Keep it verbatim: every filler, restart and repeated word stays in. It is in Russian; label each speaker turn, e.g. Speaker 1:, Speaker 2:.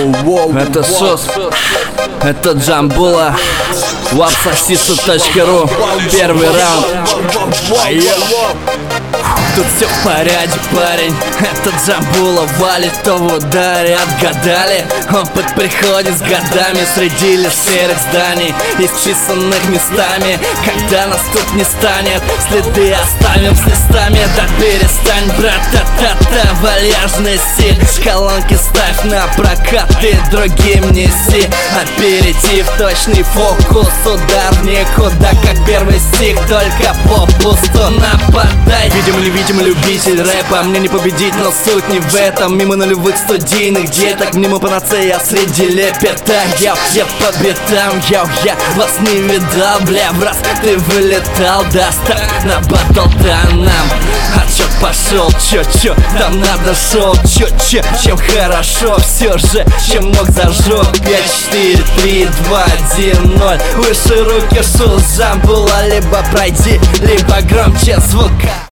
Speaker 1: Это Шос, это Джамбула, вапсосиса точка ру. Первый раунд. Тут все в порядке, парень. Это Джамбула валит, то в ударе отгадали. Опыт приходит с годами среди лишь серых зданий, исчисленных местами. Когда нас тут не станет, следы оставим с листами. Да перестань, брат, та-та-та, вальяжный стиль. Колонки ставь на прокат, ты другим неси. Аперитив, точный фокус, удар в никуда, как первый стих, только попусту нападай. Видим ли, видим любитель рэпа, мне не победить, но суть не в этом. Мимо нулевых студийных деток, мимо панацея среди лепета. Я, я по битам, я, я вас не видал, бля, в раз ты вылетал, да, ставь на батл, да нам отчет пошел, чё-чё, там надо шоу, чё-чё, чем хорошо, все же, чем мог зажег. Пять, четыре, три, два, один, ноль. Выше руки, шел Джамбула, либо пройди, либо громче звука.